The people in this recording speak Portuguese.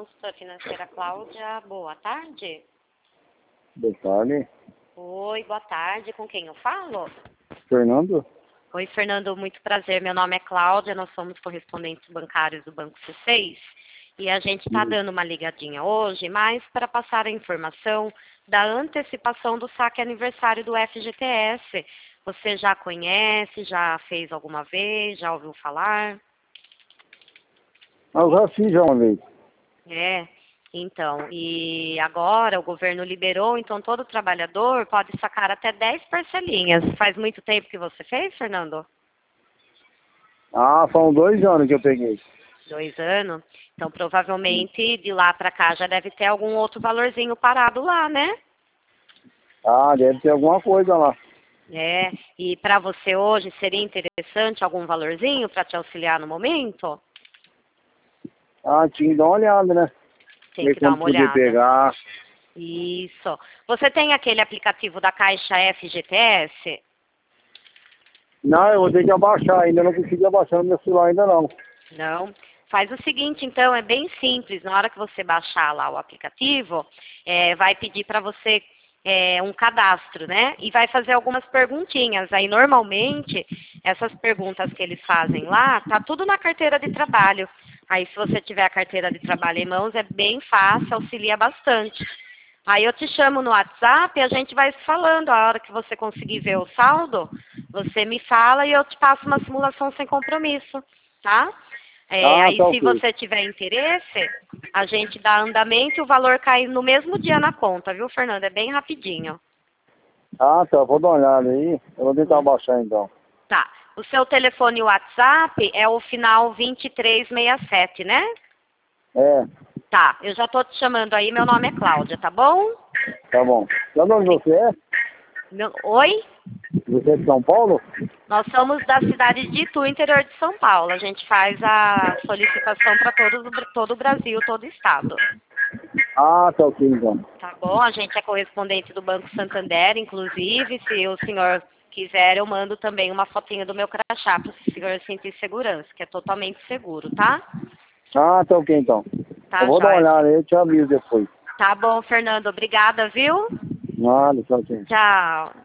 consultora financeira Cláudia, boa tarde. Boa tarde. Oi, boa tarde. Com quem eu falo? Fernando? Oi, Fernando, muito prazer. Meu nome é Cláudia, nós somos correspondentes bancários do Banco C6 e a gente está dando uma ligadinha hoje, mas para passar a informação da antecipação do saque aniversário do FGTS. Você já conhece, já fez alguma vez, já ouviu falar? Eu já fiz já uma vez. É, então, e agora o governo liberou, então todo trabalhador pode sacar até 10 parcelinhas. Faz muito tempo que você fez, Fernando? Ah, são 2 anos que eu peguei. 2 anos? Então, provavelmente, de lá para cá já deve ter algum outro valorzinho parado lá, né? Ah, deve ter alguma coisa lá. É, e para você hoje seria interessante algum valorzinho para te auxiliar no momento? Ah, tinha que dar uma olhada, né? Tem Ver que dar quando uma poder olhada. pegar. Isso. Você tem aquele aplicativo da Caixa FGTS? Não, eu vou ter que abaixar ainda, não consegui abaixar no meu celular ainda não. Não. Faz o seguinte, então, é bem simples. Na hora que você baixar lá o aplicativo, vai pedir para você um cadastro, né? E vai fazer algumas perguntinhas. Aí, normalmente, essas perguntas que eles fazem lá, tá tudo na carteira de trabalho. Aí, se você tiver a carteira de trabalho em mãos, é bem fácil, auxilia bastante. Aí eu te chamo no WhatsApp e a gente vai se falando. A hora que você conseguir ver o saldo, você me fala e eu te passo uma simulação sem compromisso, tá? Ah, Aí tá se ok. você tiver interesse, a gente dá andamento e o valor cai no mesmo dia na conta, viu, Fernando? É bem rapidinho. Ah, tá, vou dar uma olhada aí. Eu vou tentar abaixar então. Tá. O seu telefone WhatsApp é o final 2367, né? É, Tá. Eu já tô te chamando aí. Meu nome é Cláudia, tá bom? tá bom. De onde você é? Oi? Você é de São Paulo? Nós somos da cidade de Itu, interior de São Paulo. A gente faz a solicitação para todo o Brasil, todo o estado. Ah, tá ok então. Tá bom? A gente é correspondente do Banco Santander, inclusive. Se o senhor quiser, eu mando também uma fotinha do meu crachá para o senhor sentir segurança, que é totalmente seguro, tá? Ah, tá ok então. Eu Tá, vou dar uma joia. olhada aí, eu te aviso depois. Tá bom, Fernando. Obrigada, viu? Nada, tchau, tchau. Tchau.